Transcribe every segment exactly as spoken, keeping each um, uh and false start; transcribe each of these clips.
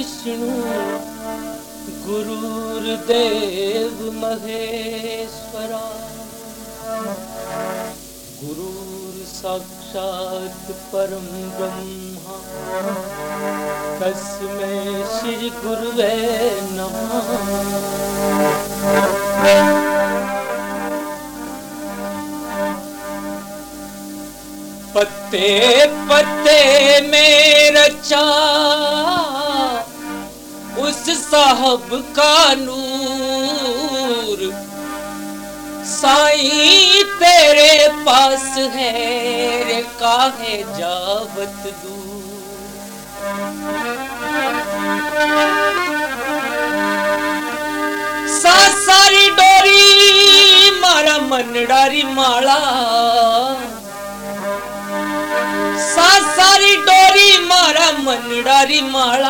विष्णु गुरुर्देव महेश्वरा गुरुर् साक्षात् परम ब्रह्मा तस्मै श्री गुरुवे नमः। पत्ते पत्ते में रचा उस साहब का नूर, साईं तेरे पास है रे काहे जावत दूर। सा सारी डोरी मारा मनडारी माला, सा सारी डोरी मारा मनडारी माला,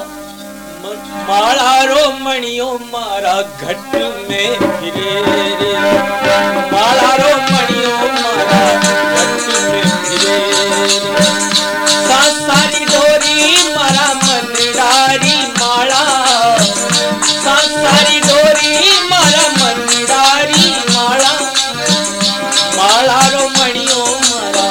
माला रो मणियों मारा घट में फिरे रे, माला रो मणियों मारा घट में फिरे रे। सा सारी डोरी मारा मनडारी माला, सा सारी डोरी मारा मनडारी माला, माला रो मणियों मारा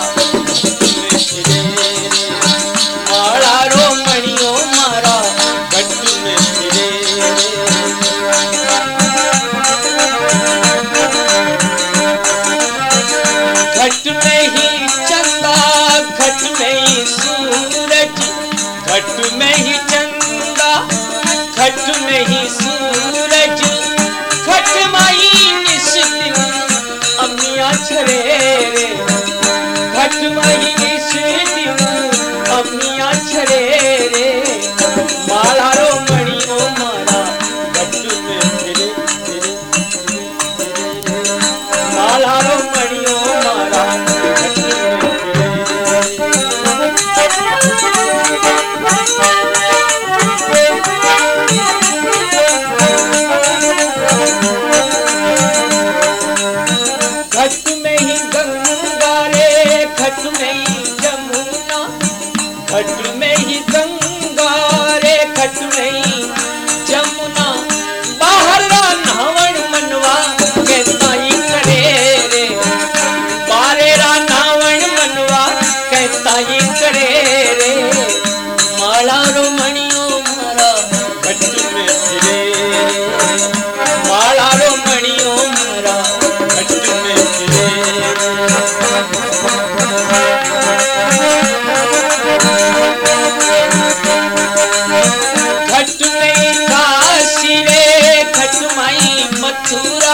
माला रो मणियों मारा घट में फिरे। घट में ही चंदा घट में ही सूरज, घट में ही चंदा घट में ही सूरज, घट माई निश दिन अमिया छरे रे, घट माई निश दिन अमिया छरे रे। माला रो मणियों मारा घट में फिरे फिरे फिरे, माला रो मणियों मारा घट में घट में ही गंगा रे, घट में ही जमुना, घट में ही गंगा रे, घट में ही जमुना, बाहर रा नावण मनवा कहता ही करे रे, बारे रा नावण मनवा कहता ही करे रे। माला रो मणियों मारा घट में फिरे, माला रो मणियों मारा घट में फिरे। घट में काशी रे, घट माई मथुरा,